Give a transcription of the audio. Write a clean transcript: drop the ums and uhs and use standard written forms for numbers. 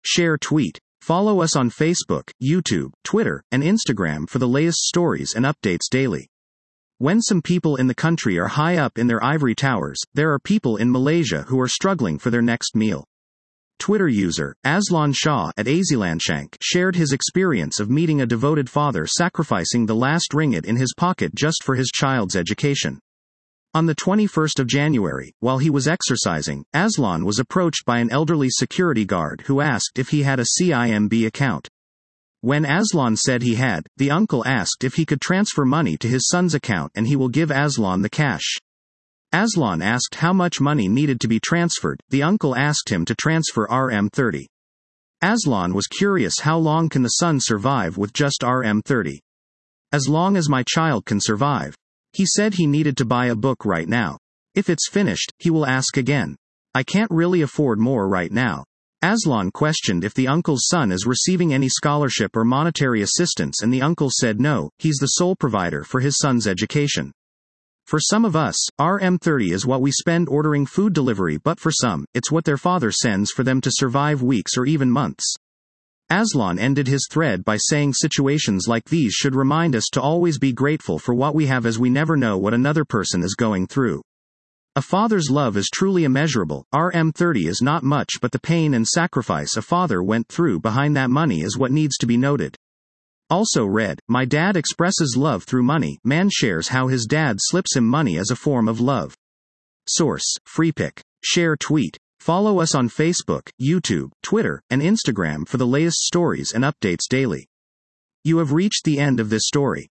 Share tweet. Follow us on Facebook, YouTube, Twitter, and Instagram for the latest stories and updates daily. When some people in the country are high up in their ivory towers, there are people in Malaysia who are struggling for their next meal. Twitter user, Aslan Shah at Azilanshank, shared his experience of meeting a devoted father sacrificing the last ringgit in his pocket just for his child's education. On the 21st of January, while he was exercising, Aslan was approached by an elderly security guard who asked if he had a CIMB account. When Aslan said he had, the uncle asked if he could transfer money to his son's account and he will give Aslan the cash. Aslan asked how much money needed to be transferred. The uncle asked him to transfer RM30. Aslan was curious, how long can the son survive with just RM30? As long as my child can survive. He said he needed to buy a book right now. If it's finished, he will ask again. I can't really afford more right now. Aslan questioned if the uncle's son is receiving any scholarship or monetary assistance, and the uncle said no, he's the sole provider for his son's education. For some of us, RM30 is what we spend ordering food delivery, but for some, it's what their father sends for them to survive weeks or even months. Aslan ended his thread by saying situations like these should remind us to always be grateful for what we have, as we never know what another person is going through. A father's love is truly immeasurable. RM30 is not much, but the pain and sacrifice a father went through behind that money is what needs to be noted. Also read, my dad expresses love through money. Man shares how his dad slips him money as a form of love. Source, Freepik. Share tweet. Follow us on Facebook, YouTube, Twitter, and Instagram for the latest stories and updates daily. You have reached the end of this story.